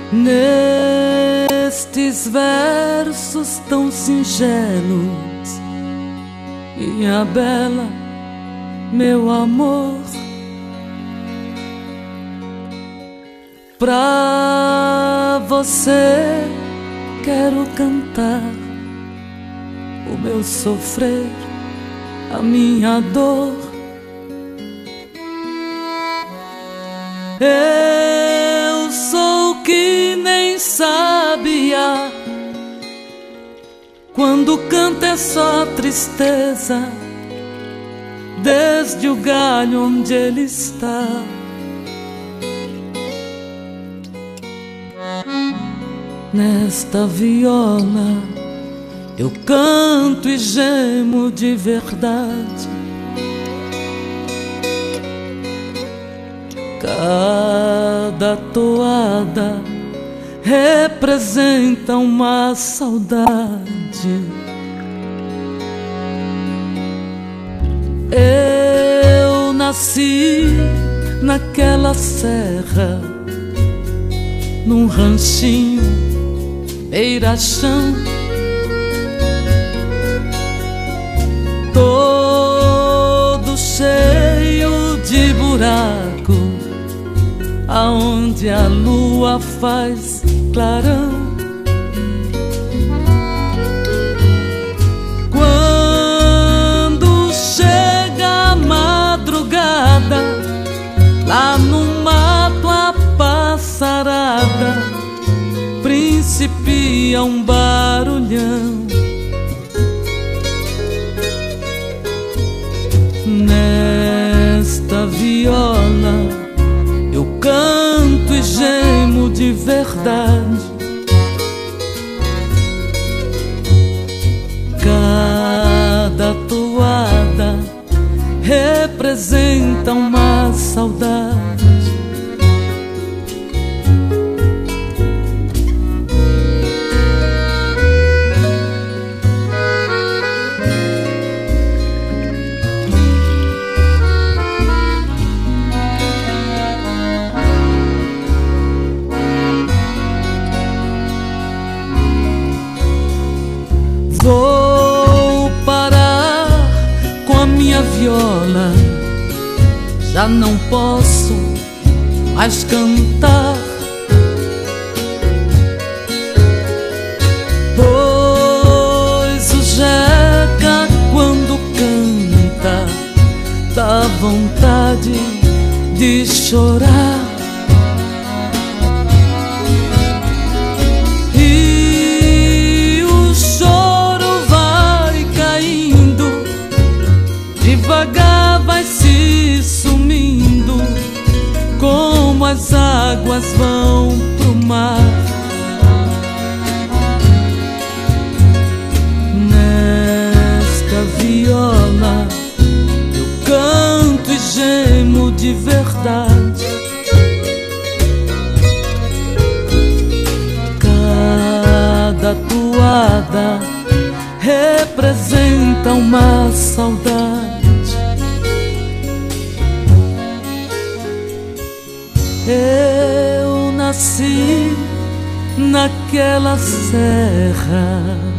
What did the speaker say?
Nestes versos tão singelos, minha bela, meu amor, pra você quero cantar o meu sofrer, a minha dor. Eu sou que nem sabiá, quando canto é só tristeza, desde o galho onde ele está. Nesta viola eu canto e gemo de verdade. Cada toada representa uma saudade. Eu nasci naquela serra, num ranchinho beira-chão, todo cheio de buraco, aonde a lua faz clarão. Quando chega a madrugada, lá no mato a passarada principia um barulhão. Nesta viola eu canto e gemo de verdade. Cada toada representa uma saudade. Vou parar com a minha viola, já não posso mais cantar, pois o jeca quando canta dá vontade de chorar. Devagar vai se sumindo, como as águas vão pro mar. Nesta viola eu canto e gemo de verdade. Cada toada representa uma saudade. Eu nasci naquela serra,